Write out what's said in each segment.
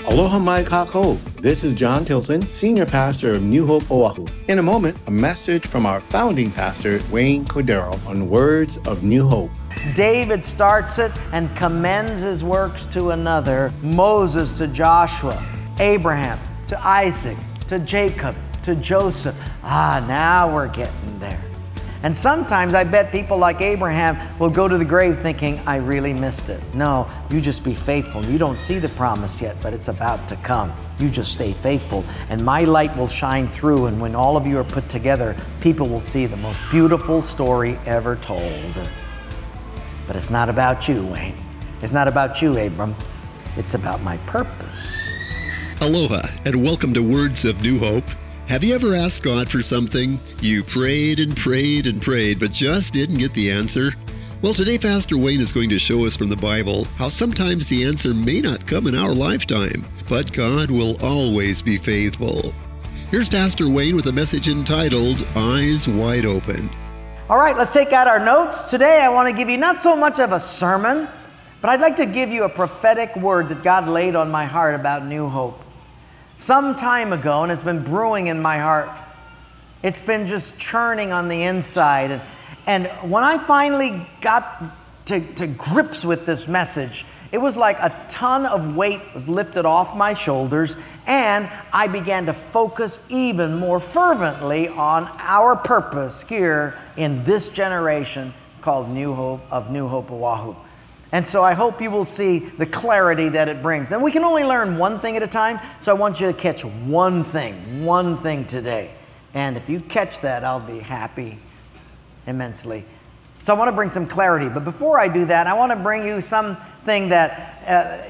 Aloha mai kako. This is John Tilton, Senior Pastor of New Hope Oahu. In a moment, a message from our founding pastor, Wayne Cordero, on words of New Hope. David starts it and commends his works to another. Moses to Joshua, Abraham to Isaac, to Jacob, to Joseph. Now we're getting there. And sometimes I bet people like Abraham will go to the grave thinking, I really missed it. No, you just be faithful. You don't see the promise yet, but it's about to come. You just stay faithful, and my light will shine through, and when all of you are put together, people will see the most beautiful story ever told. But it's not about you, Wayne. It's not about you, Abram. It's about my purpose. Aloha, and welcome to Words of New Hope. Have you ever asked God for something? You prayed and prayed and prayed, but just didn't get the answer? Well, today Pastor Wayne is going to show us from the Bible how sometimes the answer may not come in our lifetime, but God will always be faithful. Here's Pastor Wayne with a message entitled, Eyes Wide Open. All right, let's take out our notes. Today I want to give you not so much of a sermon, but I'd like to give you a prophetic word that God laid on my heart about New Hope. Some time ago, and it's been brewing in my heart. It's been just churning on the inside. And when I finally got to grips with this message, it was like a ton of weight was lifted off my shoulders, and I began to focus even more fervently on our purpose here in this generation called New Hope Oahu. And so I hope you will see the clarity that it brings. And we can only learn one thing at a time, so I want you to catch one thing today. And if you catch that, I'll be happy immensely. So I want to bring some clarity. But before I do that, I want to bring you something that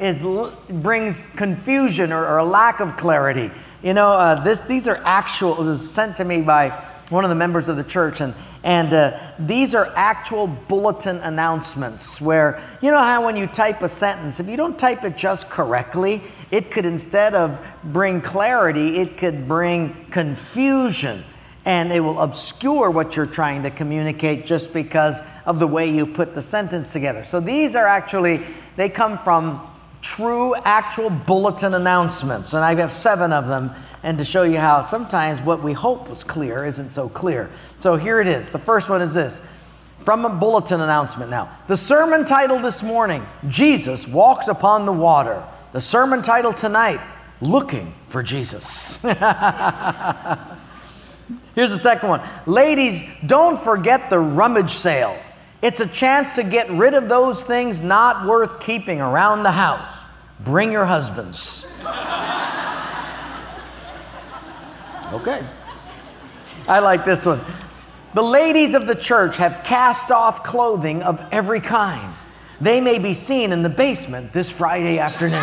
brings confusion or a lack of clarity. You know, these are actual, it was sent to me by one of the members of the church, and these are actual bulletin announcements where, you know how when you type a sentence, if you don't type it just correctly, it could, instead of bring clarity, it could bring confusion, and it will obscure what you're trying to communicate just because of the way you put the sentence together. So these are actually, they come from true, actual bulletin announcements, and I have 7 of them, and to show you how sometimes what we hope was clear isn't so clear. So here it is. The first one is this, from a bulletin announcement now. The sermon title this morning, Jesus Walks Upon the Water. The sermon title tonight, Looking for Jesus. Here's the second one. Ladies, don't forget the rummage sale. It's a chance to get rid of those things not worth keeping around the house. Bring your husbands. Okay. I like this one. The ladies of the church have cast off clothing of every kind. They may be seen in the basement this Friday afternoon.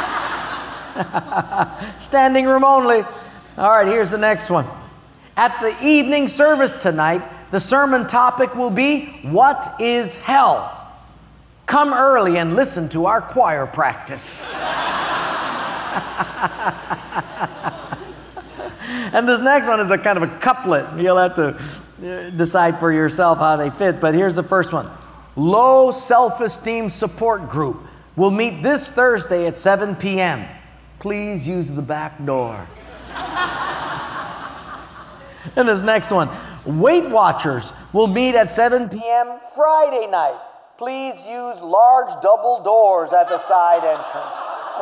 Standing room only. All right, here's the next one. At the evening service tonight, the sermon topic will be, What is Hell? Come early and listen to our choir practice. And this next one is a kind of a couplet. You'll have to decide for yourself how they fit, but here's the first one. Low self-esteem support group will meet this Thursday at 7 p.m. Please use the back door. And this next one. Weight Watchers will meet at 7 p.m. Friday night. Please use large double doors at the side entrance.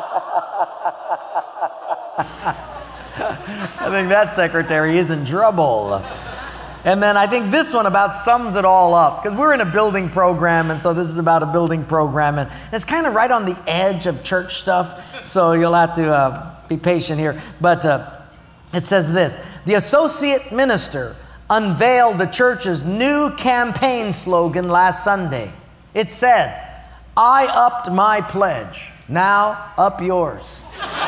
I think that secretary is in trouble. And then I think this one about sums it all up, because we're in a building program, and so this is about a building program, and it's kind of right on the edge of church stuff, so you'll have to be patient here. But it says this, the associate minister unveiled the church's new campaign slogan last Sunday. It said, I upped my pledge, now up yours.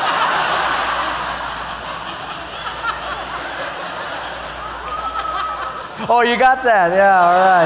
Oh, you got that? Yeah,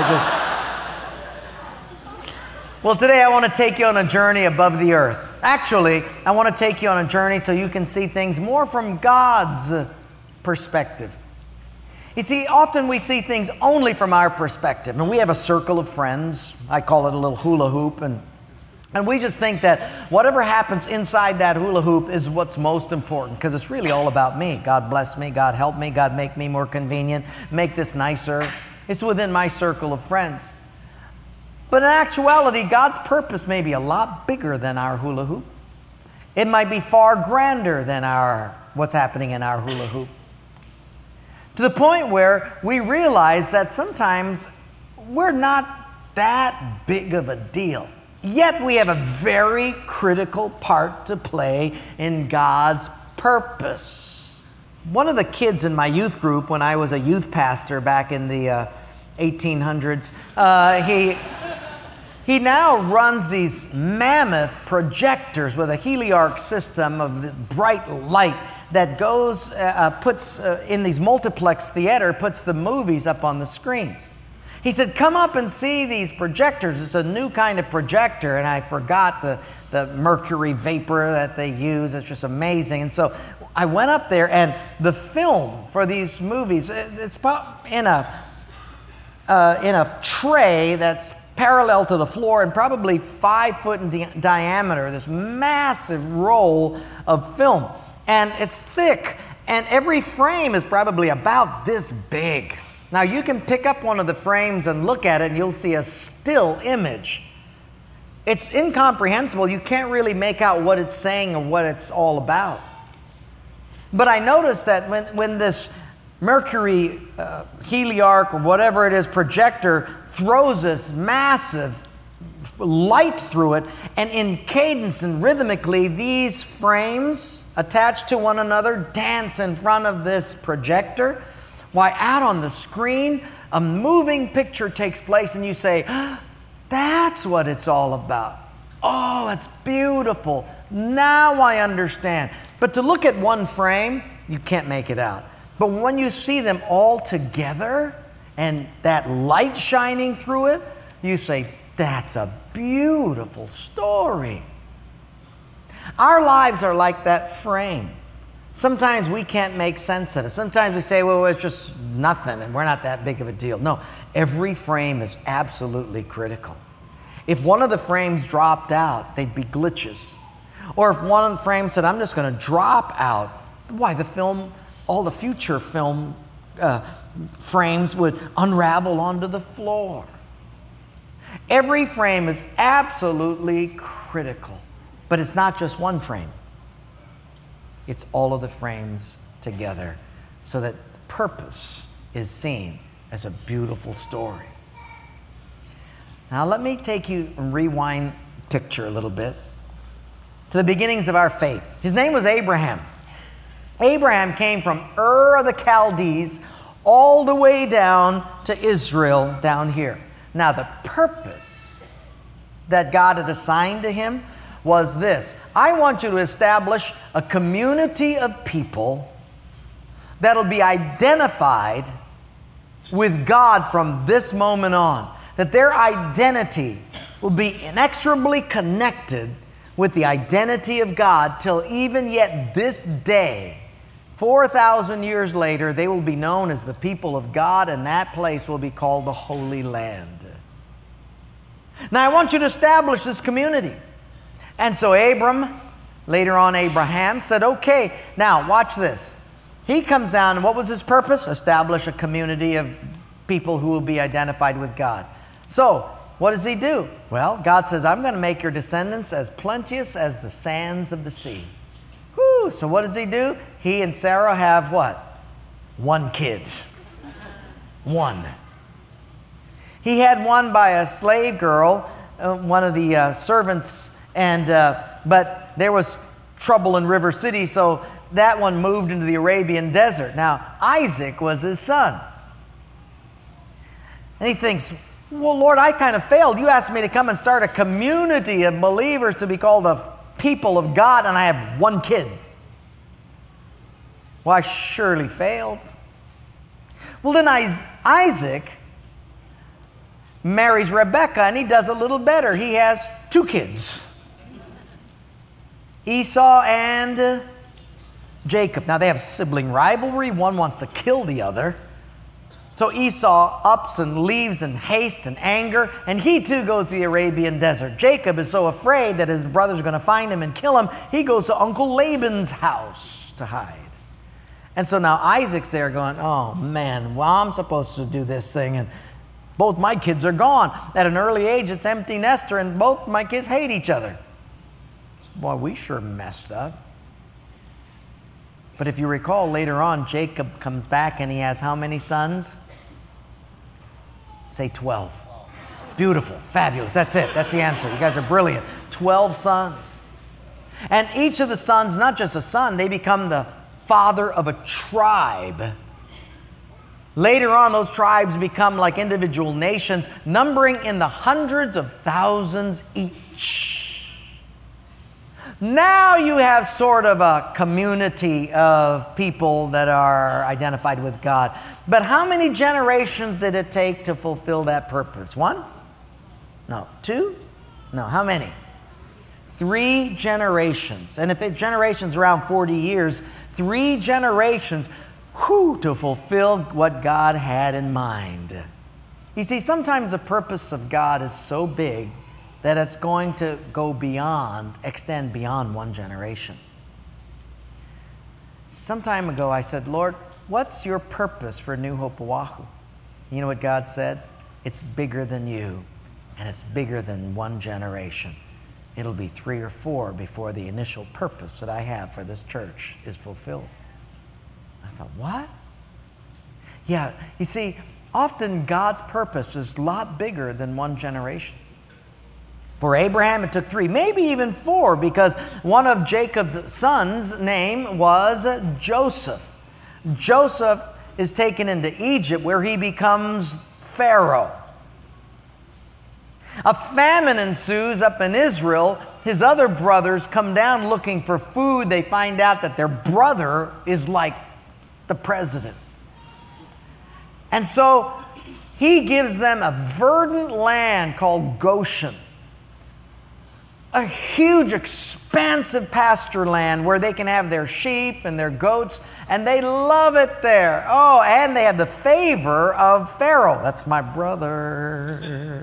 all right. Well, today I want to take you on a journey above the earth. Actually, I want to take you on a journey so you can see things more from God's perspective. You see, often we see things only from our perspective, and we have a circle of friends. I call it a little hula hoop, and And we just think that whatever happens inside that hula hoop is what's most important, because it's really all about me. God bless me, God help me, God make me more convenient, make this nicer. It's within my circle of friends. But in actuality, God's purpose may be a lot bigger than our hula hoop. It might be far grander than what's happening in our hula hoop. To the point where we realize that sometimes we're not that big of a deal. Yet we have a very critical part to play in God's purpose. One of the kids in my youth group, when I was a youth pastor back in the 1800s, he now runs these mammoth projectors with a heliarc system of bright light that goes, puts in these multiplex theater, puts the movies up on the screens. He said, come up and see these projectors. It's a new kind of projector, and I forgot the mercury vapor that they use. It's just amazing. And so I went up there, and the film for these movies, it's in a tray that's parallel to the floor and probably 5 foot in diameter, this massive roll of film. And it's thick, and every frame is probably about this big. Now, you can pick up one of the frames and look at it, and you'll see a still image. It's incomprehensible. You can't really make out what it's saying or what it's all about. But I noticed that when this mercury heliarc or whatever it is projector throws this massive light through it, and in cadence and rhythmically, these frames attached to one another dance in front of this projector. Why, out on the screen, a moving picture takes place, and you say, that's what it's all about. Oh, it's beautiful. Now I understand. But to look at one frame, you can't make it out. But when you see them all together and that light shining through it, you say, that's a beautiful story. Our lives are like that frame. Sometimes we can't make sense of it. Sometimes we say, well, it's just nothing and we're not that big of a deal. No, every frame is absolutely critical. If one of the frames dropped out, they'd be glitches. Or if one of the frames said, I'm just going to drop out, why, the film, all the future film frames would unravel onto the floor. Every frame is absolutely critical. But it's not just one frame. It's all of the frames together so that purpose is seen as a beautiful story. Now let me take you and rewind picture a little bit to the beginnings of our faith. His name was Abraham. Abraham came from Ur of the Chaldees all the way down to Israel down here. Now the purpose that God had assigned to him was this. I want you to establish a community of people that'll be identified with God from this moment on. That their identity will be inexorably connected with the identity of God till even yet this day, 4,000 years later, they will be known as the people of God, and that place will be called the Holy Land. Now I want you to establish this community. And so Abram, later on Abraham, said, okay, now watch this. He comes down, and what was his purpose? Establish a community of people who will be identified with God. So, what does he do? Well, God says, I'm going to make your descendants as plenteous as the sands of the sea. Whew, so what does he do? He and Sarah have what? One kid. One. He had one by a slave girl, one of the servants, but there was trouble in River City, so that one moved into the Arabian desert. Now, Isaac was his son. And he thinks, well, Lord, I kind of failed. You asked me to come and start a community of believers to be called the people of God, and I have one kid. Well, I surely failed. Well, then Isaac marries Rebekah, and he does a little better. He has two kids. Esau and Jacob. Now, they have sibling rivalry. One wants to kill the other. So Esau ups and leaves in haste and anger, and he too goes to the Arabian desert. Jacob is so afraid that his brothers are going to find him and kill him, he goes to Uncle Laban's house to hide. And so now Isaac's there going, oh man, well, I'm supposed to do this thing, and both my kids are gone. At an early age, it's empty nester, and both my kids hate each other. Boy, we sure messed up. But if you recall, later on, Jacob comes back and he has how many sons? Say 12. Beautiful, fabulous, that's it, that's the answer. You guys are brilliant. 12 sons. And each of the sons, not just a son, they become the father of a tribe. Later on, those tribes become like individual nations, numbering in the hundreds of thousands each. Now you have sort of a community of people that are identified with God. But how many generations did it take to fulfill that purpose? 1? No. 2? No. How many? 3 generations. And if generations around 40 years, 3 generations to fulfill what God had in mind. You see, sometimes the purpose of God is so big that it's going to extend beyond 1 generation. Some time ago, I said, Lord, what's your purpose for New Hope Oahu? You know what God said? It's bigger than you, and it's bigger than 1 generation. It'll be 3 or 4 before the initial purpose that I have for this church is fulfilled. I thought, what? Yeah, you see, often God's purpose is a lot bigger than 1 generation. For Abraham, it took 3, maybe even 4, because one of Jacob's sons' name was Joseph. Joseph is taken into Egypt, where he becomes Pharaoh. A famine ensues up in Israel. His other brothers come down looking for food. They find out that their brother is like the president. And so he gives them a verdant land called Goshen. A huge, expansive pasture land where they can have their sheep and their goats, and they love it there. Oh, and they have the favor of Pharaoh. That's my brother.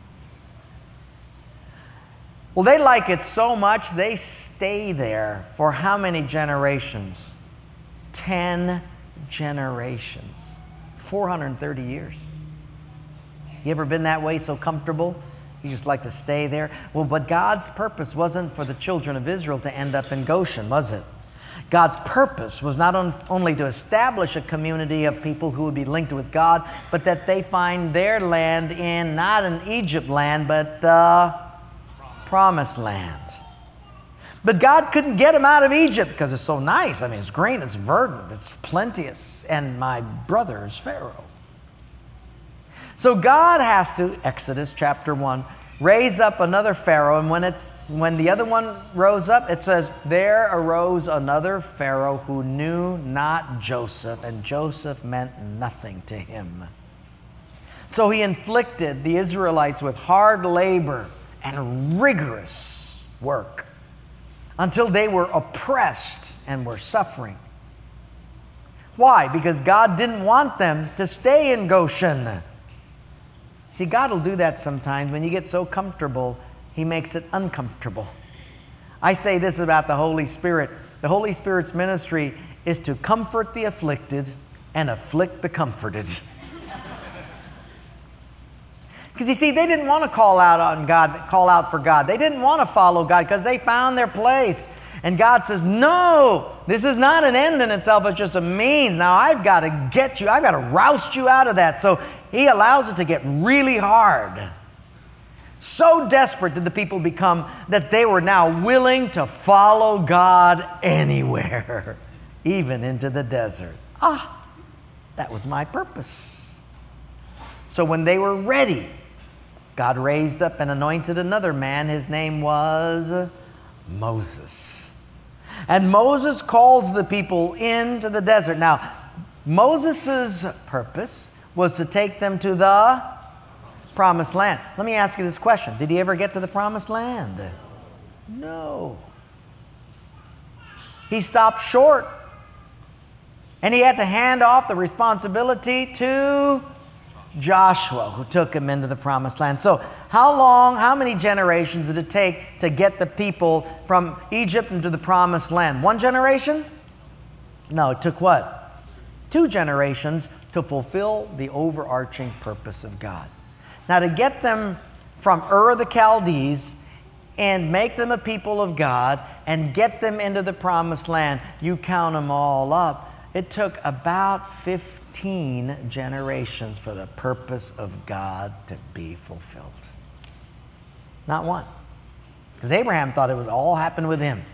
Well, they like it so much, they stay there for how many generations? 10 generations. 430 years. You ever been that way, so comfortable? You just like to stay there? Well, but God's purpose wasn't for the children of Israel to end up in Goshen, was it? God's purpose was not only to establish a community of people who would be linked with God, but that they find their land in, not an Egypt land, but the Promised Land. But God couldn't get them out of Egypt because it's so nice. I mean, it's green, it's verdant, it's plenteous, and my brother is Pharaoh. So God has to, Exodus chapter 1, raise up another Pharaoh, and when the other one rose up, it says, there arose another Pharaoh who knew not Joseph, and Joseph meant nothing to him. So he inflicted the Israelites with hard labor and rigorous work until they were oppressed and were suffering. Why? Because God didn't want them to stay in Goshen. See, God will do that sometimes. When you get so comfortable, He makes it uncomfortable. I say this about the Holy Spirit. The Holy Spirit's ministry is to comfort the afflicted and afflict the comforted. Because you see, they didn't want to call out for God. They didn't want to follow God because they found their place. And God says, no, this is not an end in itself, it's just a means. Now I've got to get you, I've got to roust you out of that. So He allows it to get really hard. So desperate did the people become that they were now willing to follow God anywhere, even into the desert. That was my purpose. So when they were ready, God raised up and anointed another man. His name was Moses. And Moses calls the people into the desert. Now, Moses' purpose was to take them to the Promised Land. Let me ask you this question. Did he ever get to the Promised Land? No. He stopped short. And he had to hand off the responsibility to Joshua, who took him into the promised land. So how many generations did it take to get the people from Egypt into the promised land? 1 generation? No, it took what? 2 generations to fulfill the overarching purpose of God. Now, to get them from Ur of the Chaldees and make them a people of God and get them into the promised land, you count them all up, it took about 15 generations for the purpose of God to be fulfilled. Not 1. Because Abraham thought it would all happen with him.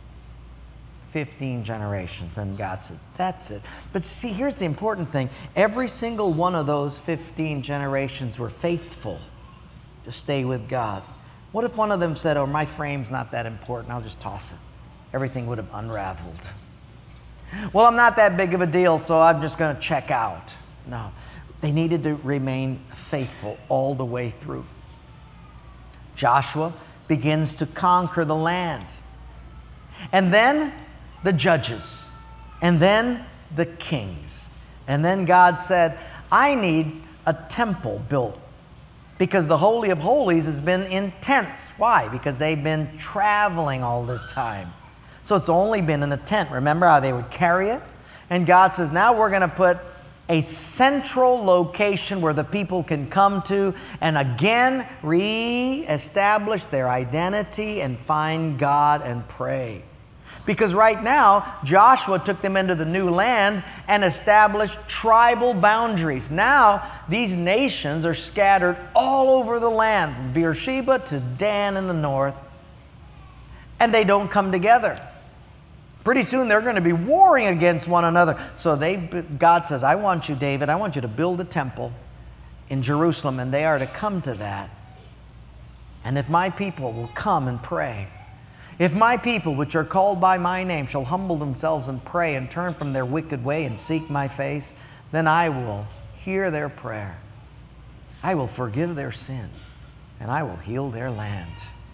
15 generations. And God said, that's it. But see, here's the important thing. Every single one of those 15 generations were faithful to stay with God. What if one of them said, oh, my frame's not that important, I'll just toss it? Everything would have unraveled. Well, I'm not that big of a deal, so I'm just going to check out. No, they needed to remain faithful all the way through. Joshua begins to conquer the land. And then the judges. And then the kings. And then God said, I need a temple built. Because the Holy of Holies has been in tents. Why? Because they've been traveling all this time. So it's only been in a tent. Remember how they would carry it? And God says, now we're going to put a central location where the people can come to and again re-establish their identity and find God and pray. Because right now, Joshua took them into the new land and established tribal boundaries. Now, these nations are scattered all over the land, from Beersheba to Dan in the north, and they don't come together. Pretty soon they're going to be warring against one another. So God says, I want you, David, I want you to build a temple in Jerusalem, and they are to come to that. And if my people will come and pray, if my people, which are called by my name, shall humble themselves and pray and turn from their wicked way and seek my face, then I will hear their prayer. I will forgive their sin, and I will heal their land.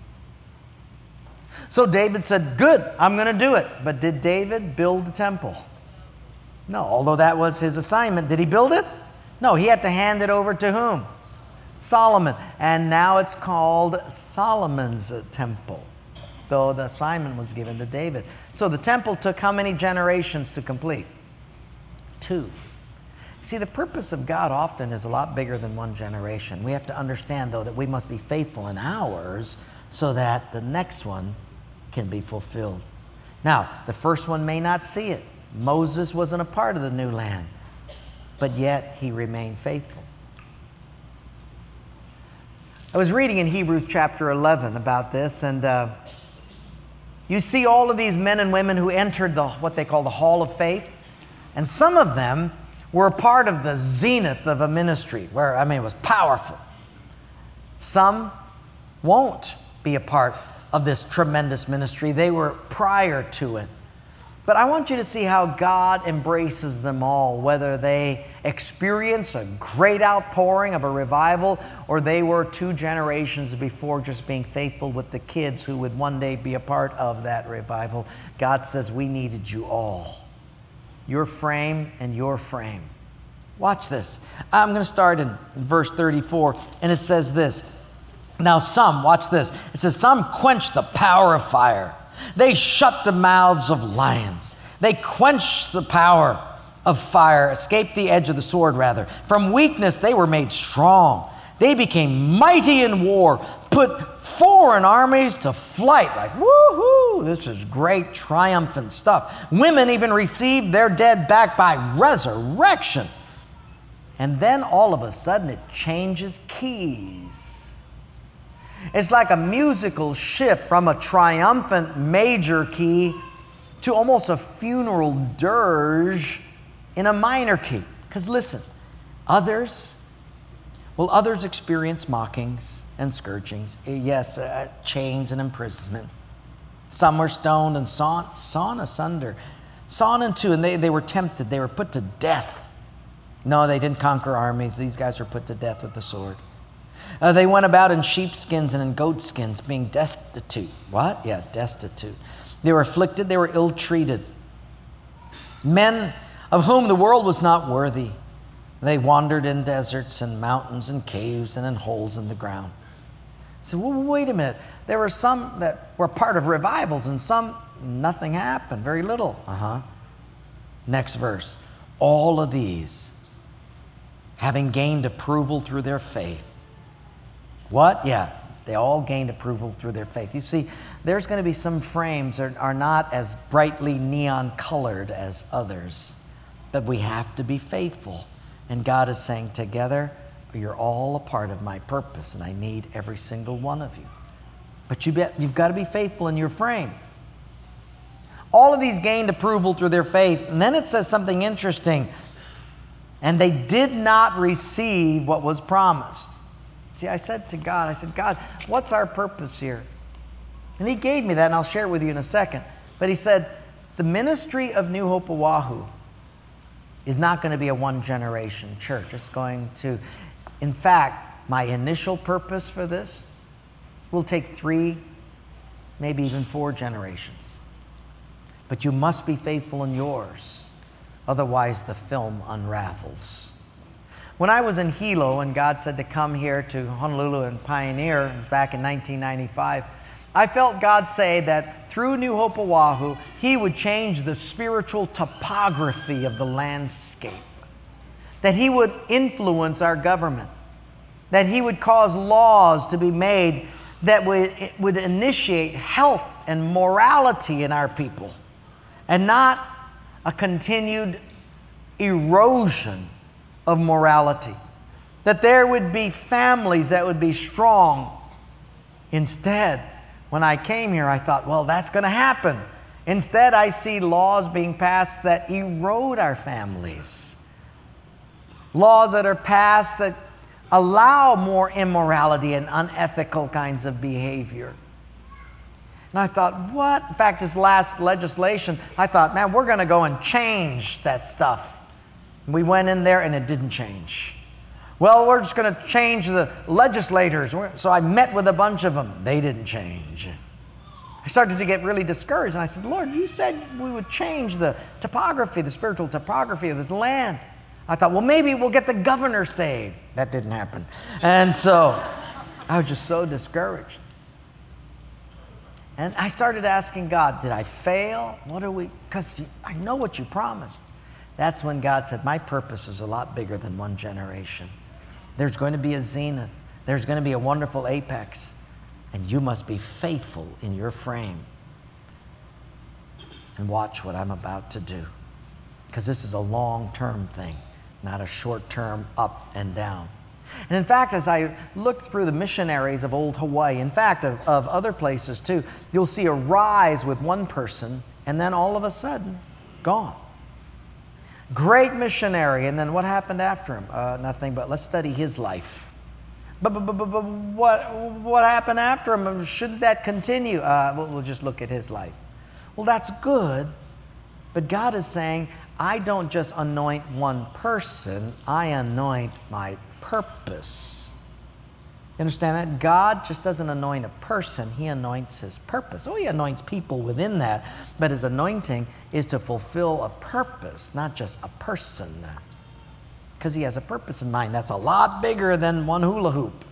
So David said, good, I'm going to do it. But did David build the temple? No, although that was his assignment. Did he build it? No, he had to hand it over to whom? Solomon. And now it's called Solomon's temple, though the assignment was given to David. So the temple took how many generations to complete? 2. See, the purpose of God often is a lot bigger than 1 generation. We have to understand, though, that we must be faithful in ours so that the next one can be fulfilled. Now, the first one may not see it. Moses wasn't a part of the new land, but yet he remained faithful. I was reading in Hebrews chapter 11 about this, and you see all of these men and women who entered what they call the Hall of Faith, and some of them were a part of the zenith of a ministry where, it was powerful. Some won't be a part of this tremendous ministry. They were prior to it. But I want you to see how God embraces them all, whether they experience a great outpouring of a revival or they were 2 generations before just being faithful with the kids who would one day be a part of that revival. God says, we needed you all. Your frame and your frame. Watch this. I'm going to start in verse 34, and it says this. Now some, watch this. It says, some quench the power of fire. They shut the mouths of lions. They quench the power of fire, escaped the edge of the sword rather. From weakness they were made strong. They became mighty in war, put foreign armies to flight. Like, woohoo, this is great, triumphant stuff. Women even received their dead back by resurrection. And then all of a sudden it changes keys. It's like a musical shift from a triumphant major key to almost a funeral dirge in a minor key. Because listen, others experience mockings and scourgings. Yes, chains and imprisonment. Some were stoned and sawn asunder, sawn in two, and they were tempted. They were put to death. No, they didn't conquer armies. These guys were put to death with the sword. They went about in sheepskins and in goatskins, being destitute. What? Yeah, destitute. They were afflicted. They were ill-treated. Men of whom the world was not worthy. They wandered in deserts and mountains and caves and in holes in the ground. So, well, wait a minute. There were some that were part of revivals and some, nothing happened, very little. Next verse. All of these, having gained approval through their faith. What? Yeah, they all gained approval through their faith. You see, there's going to be some frames that are not as brightly neon colored as others, but we have to be faithful. And God is saying, together, you're all a part of my purpose, and I need every single one of you. But you've got to be faithful in your frame. All of these gained approval through their faith. And then it says something interesting. And they did not receive what was promised. See, I said to God, God, what's our purpose here? And He gave me that, and I'll share it with you in a second. But He said, the ministry of New Hope Oahu is not going to be a one-generation church. It's going to, in fact, my initial purpose for this will take 3, maybe even 4 generations. But you must be faithful in yours. Otherwise, the film unravels. When I was in Hilo and God said to come here to Honolulu and pioneer, it was back in 1995, I felt God say that through New Hope Oahu, He would change the spiritual topography of the landscape. That He would influence our government. That He would cause laws to be made that would initiate health and morality in our people. And not a continued erosion of morality. That there would be families that would be strong. Instead, when I came here, I thought, well, that's going to happen. Instead, I see laws being passed that erode our families. Laws that are passed that allow more immorality and unethical kinds of behavior. And I thought, what? In fact, this last legislation, I thought, man, we're going to go and change that stuff. We went in there and it didn't change. Well, we're just going to change the legislators. So I met with a bunch of them. They didn't change. I started to get really discouraged. And I said, Lord, you said we would change the topography, the spiritual topography of this land. I thought, well, maybe we'll get the governor saved. That didn't happen. And so I was just so discouraged. And I started asking God, did I fail? Because I know what you promised. That's when God said, my purpose is a lot bigger than one generation. There's going to be a zenith. There's going to be a wonderful apex. And you must be faithful in your frame. And watch what I'm about to do. Because this is a long-term thing, not a short-term up and down. And in fact, as I looked through the missionaries of old Hawaii, in fact, of other places too, you'll see a rise with one person, and then all of a sudden, gone. Great missionary, and then what happened after him? Nothing, but let's study his life. But what happened after him? Shouldn't that continue? We'll just look at his life. Well, that's good, but God is saying, I don't just anoint one person, I anoint my purpose. You understand that? God just doesn't anoint a person, He anoints His purpose. Oh, He anoints people within that, but His anointing is to fulfill a purpose, not just a person. Because He has a purpose in mind that's a lot bigger than one hula hoop.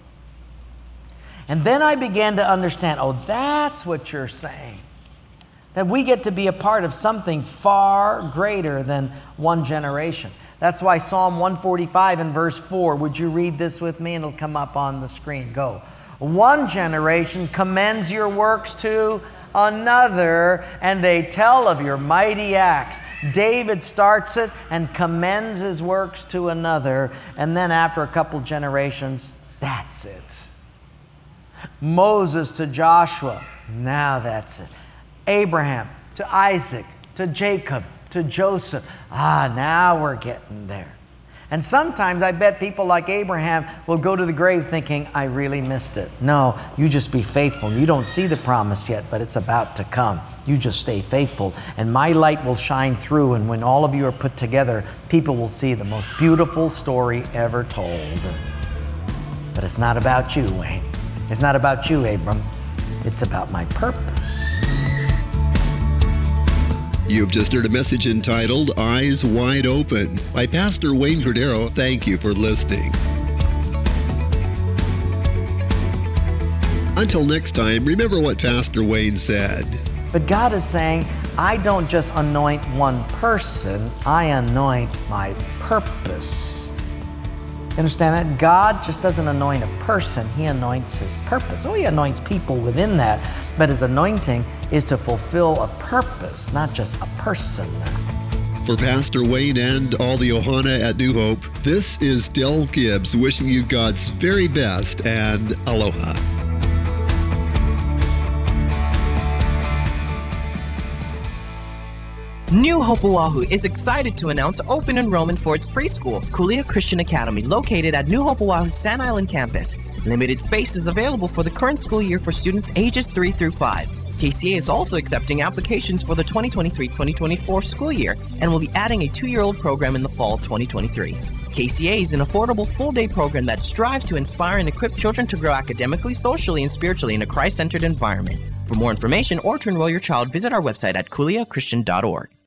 And then I began to understand, oh, that's what you're saying. That we get to be a part of something far greater than one generation. That's why Psalm 145 and verse 4, would you read this with me? And it'll come up on the screen. Go. One generation commends your works to another, and they tell of your mighty acts. David starts it and commends his works to another, and then after a couple generations, that's it. Moses to Joshua, now that's it. Abraham to Isaac to Jacob to Joseph. Now we're getting there. And sometimes I bet people like Abraham will go to the grave thinking, I really missed it. No, you just be faithful. You don't see the promise yet, but it's about to come. You just stay faithful, and my light will shine through, and when all of you are put together, people will see the most beautiful story ever told. But it's not about you, Wayne. It's not about you, Abram. It's about my purpose. You've just heard a message entitled Eyes Wide Open by Pastor Wayne Cordero. Thank you for listening. Until next time, remember what Pastor Wayne said. But God is saying, I don't just anoint one person, I anoint my purpose. You understand that? God just doesn't anoint a person, He anoints His purpose. Oh, He anoints people within that, but His anointing is to fulfill a purpose, not just a person. For Pastor Wayne and all the Ohana at New Hope, this is Del Gibbs wishing you God's very best and aloha. New Hope Oahu is excited to announce open enrollment for its preschool, Kulia Christian Academy, located at New Hope Oahu's Sand Island campus. Limited space is available for the current school year for students ages 3 through 5. KCA is also accepting applications for the 2023-2024 school year and will be adding a 2-year-old program in the fall 2023. KCA is an affordable full-day program that strives to inspire and equip children to grow academically, socially, and spiritually in a Christ-centered environment. For more information or to enroll your child, visit our website at kuliachristian.org.